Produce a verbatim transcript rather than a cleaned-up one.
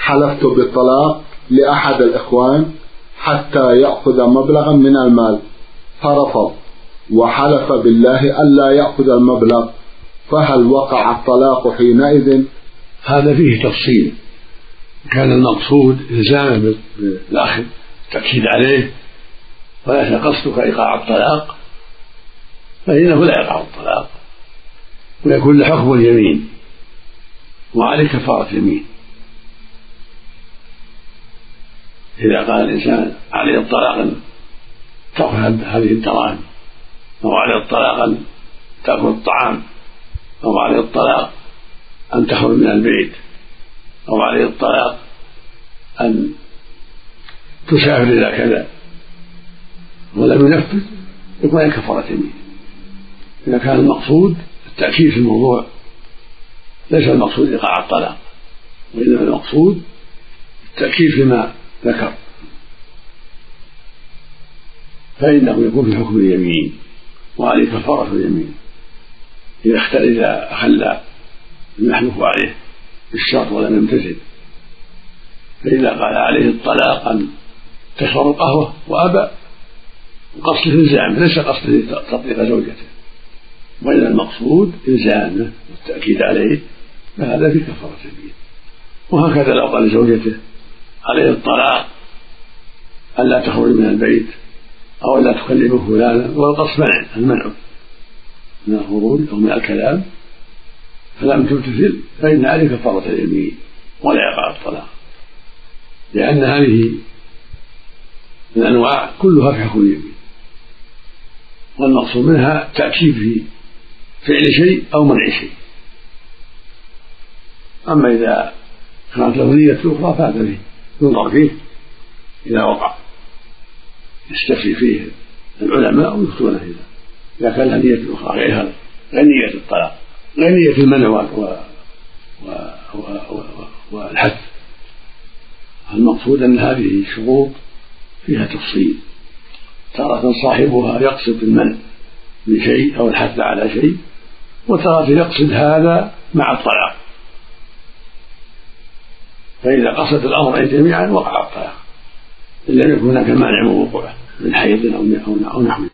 حلفت بالطلاق لأحد الإخوان حتى يأخذ مبلغا من المال فرفض وحلف بالله ألا يأخذ المبلغ، فهل وقع الطلاق حينئذ؟ هذا فيه تفصيل. كان المقصود إلزامه بالأخذ التأكيد عليه وليس قصدك إيقاع الطلاق فإنه لا يقع الطلاق ويكون له حكم اليمين وعليه كفارة يمين. إذا قال الإنسان عليه الطلاق أن تأخذ هذه الدراهم، أو عليه الطلاق أن تأكل الطعام، أو عليه الطلاق أن تخرج من البيت، أو عليه الطلاق أن تسافر إلى كذا ولم ينفذ، يكون كفارة يمين. إذا كان المقصود التأكيد في الموضوع ليس المقصود إيقاع الطلاق، وإنما المقصود التأكيد فيما ذكر، فإنه يكون في حكم اليمين وعليه كفارة اليمين إذا أخل المحلوف عليه بالشرط ولم يمتثل. فإذا قال عليه الطلاق أن تشرب القهوة وأبى، قصده إلزام ليس قصده تطليق زوجته، وإذا المقصود إلزامه والتأكيد عليه فهذا في كفارة يمين. وهكذا لو قال لزوجته عليه الطلاق ألا تخرج من البيت أو ألا تكلمه فلانا، والقصد منع المنع من الخروج أو من الكلام، فلم تمتثل فإن عليه كفارة اليمين ولا يقع الطلاق، لأن هذه الأنواع كلها في حكم اليمين، والمقصود منها تأكيد في فعل شيء أو منع شيء. أما إذا كانت له نية أخرى فهذا فيه ينظر فيه إذا وقع، يستفتي فيه العلماء ويفتون فيه إذا كان له نية أخرى غير هذا، غير نية الطلاق، غير نية المنع و... و... و... و... والحث. المقصود أن هذه شروط فيها تفصيل، تارة صاحبها يقصد المنع من شيء أو الحث على شيء، وتارة يقصد هذا مع الطلاق، فإذا قصد الأمرين جميعا وقع الطلاق إن لم يكن هناك مانع من وقوعه من حيض أو نحوه.